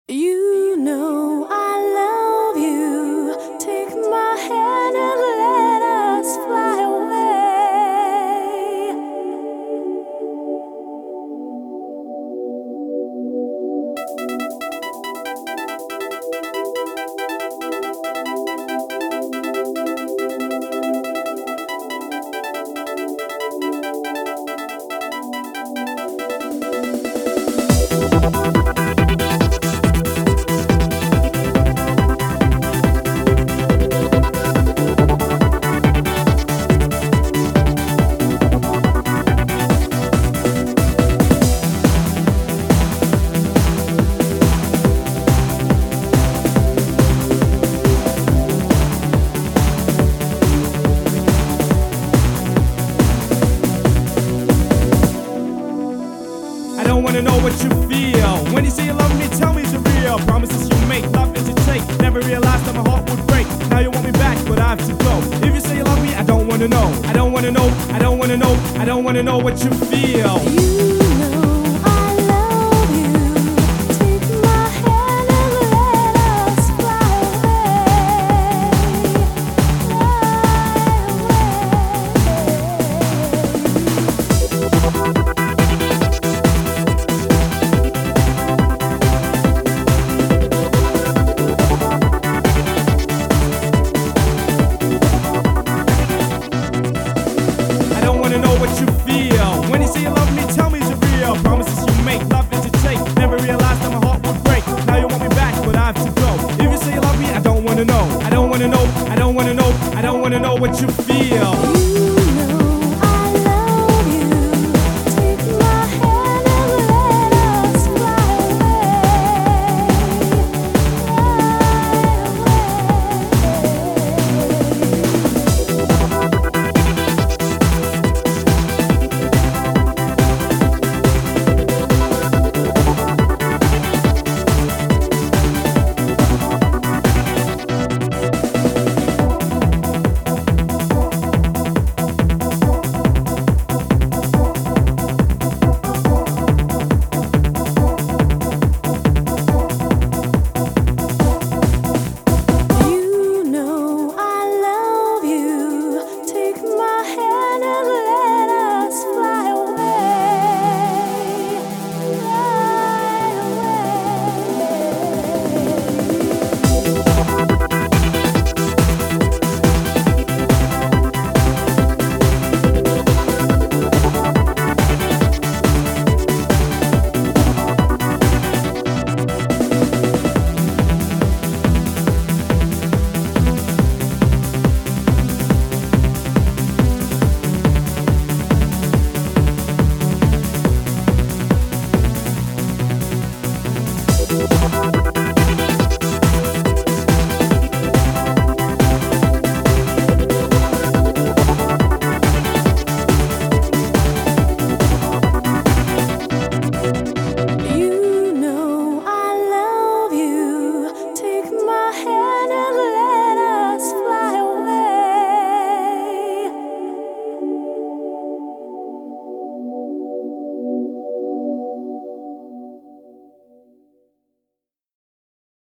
You know I love you. Take my hand and let us fly away. I don't wanna know what you feel. When you say you love me, tell me it's real. Promises you make, love is you take. Never realized that my heart would break. Now you want me back, but I have to go. If you say you love me, I don't wanna know. I don't wanna know, I don't wanna know, I don't wanna know what you feel. You know I love you. Take my hand and let us fly away. I don't wanna know what you feel. When you say you love me, tell me it's real. Promises you make, love is you take. Never realized that my heart would break. Now you want me back, but I have to go. If you say you love me, I don't wanna know. I don't wanna know, I don't wanna know, I don't wanna know what you feel.